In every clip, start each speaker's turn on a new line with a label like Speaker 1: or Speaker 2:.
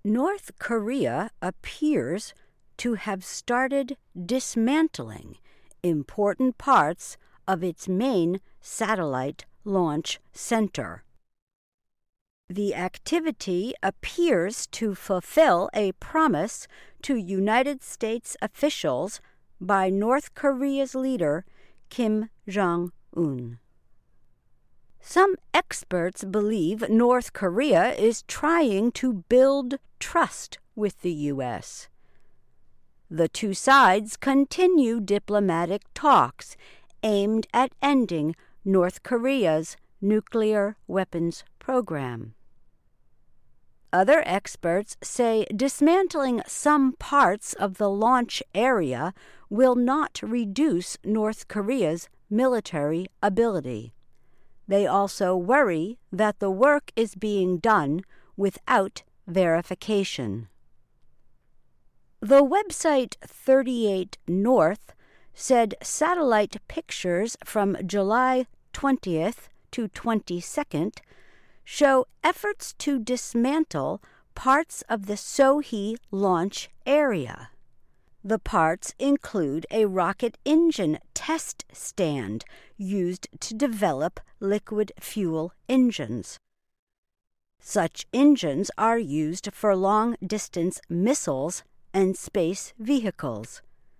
Speaker 1: North Korea appears to have started dismantling important parts of its main satellite launch center. The activity appears to fulfill a promise to United States officials by North Korea's leader, Kim Jong-un. Some experts believe North Korea is trying to build trust with the U.S. The two sides continue diplomatic talks aimed at ending North Korea's nuclear weapons program. Other experts say dismantling some parts of the launch area will not reduce North Korea's military ability. They also worry that the work is being done without verification. The website 38 North said satellite pictures from July 20th to 22nd show efforts to dismantle parts of the Sohee launch area. The parts include a rocket engine test stand used to develop liquid fuel engines. Such engines are used for long-distance missiles and space vehicles.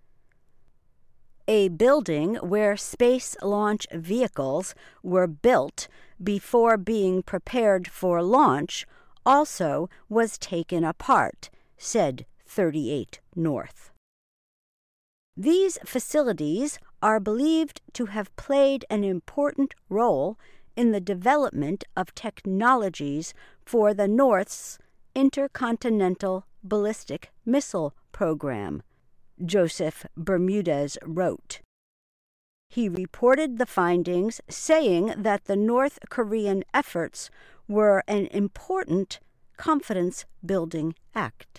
Speaker 1: A building where space launch vehicles were built before being prepared for launch also was taken apart, said 38 North. These facilities are believed to have played an important role in the development of technologies for the North's intercontinental ballistic missile program, Joseph Bermudez wrote. He reported the findings, saying that the North Korean efforts were an important confidence-building act.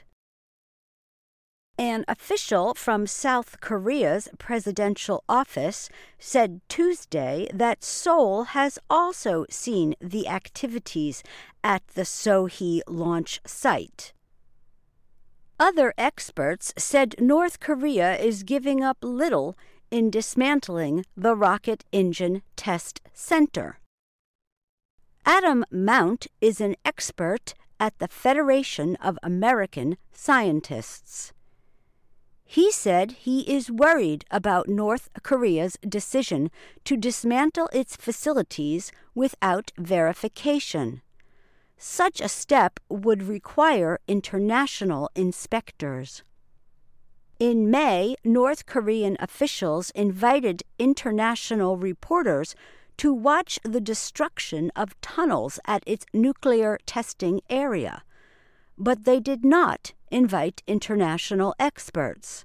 Speaker 1: An official from South Korea's presidential office said Tuesday that Seoul has also seen the activities at the Sohee launch site. Other experts said North Korea is giving up little in dismantling the rocket engine test center. Adam Mount is an expert at the Federation of American Scientists. He said he is worried about North Korea's decision to dismantle its facilities without verification. Such a step would require international inspectors. In May, North Korean officials invited international reporters to watch the destruction of tunnels at its nuclear testing area, but they did not invite international experts.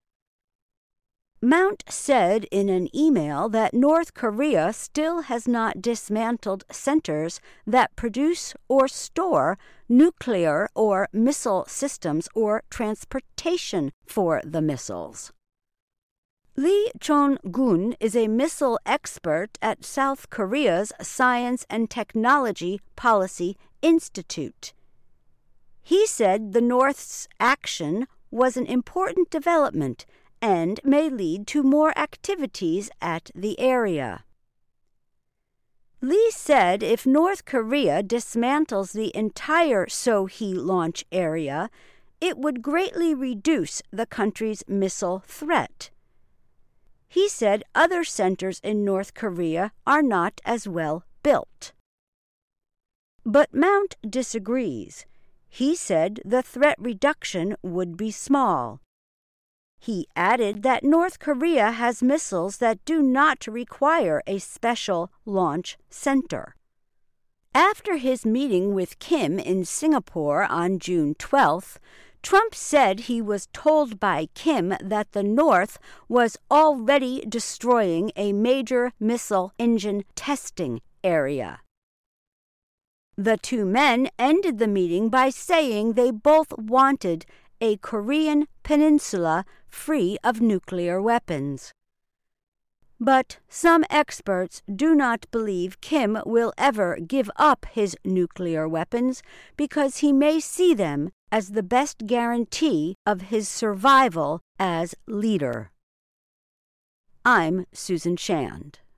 Speaker 1: Mount said in an email that North Korea still has not dismantled centers that produce or store nuclear or missile systems or transportation for the missiles. Lee Chon-gun is a missile expert at South Korea's Science and Technology Policy Institute. He said the North's action was an important development and may lead to more activities at the area. Lee said if North Korea dismantles the entire Sohee launch area, it would greatly reduce the country's missile threat. He said other centers in North Korea are not as well built. But Mount disagrees. He said the threat reduction would be small. He added that North Korea has missiles that do not require a special launch center. After his meeting with Kim in Singapore on June 12th, Trump said he was told by Kim that the North was already destroying a major missile engine testing area. The two men ended the meeting by saying they both wanted a Korean peninsula free of nuclear weapons. But some experts do not believe Kim will ever give up his nuclear weapons because he may see them as the best guarantee of his survival as leader. I'm Susan Shand.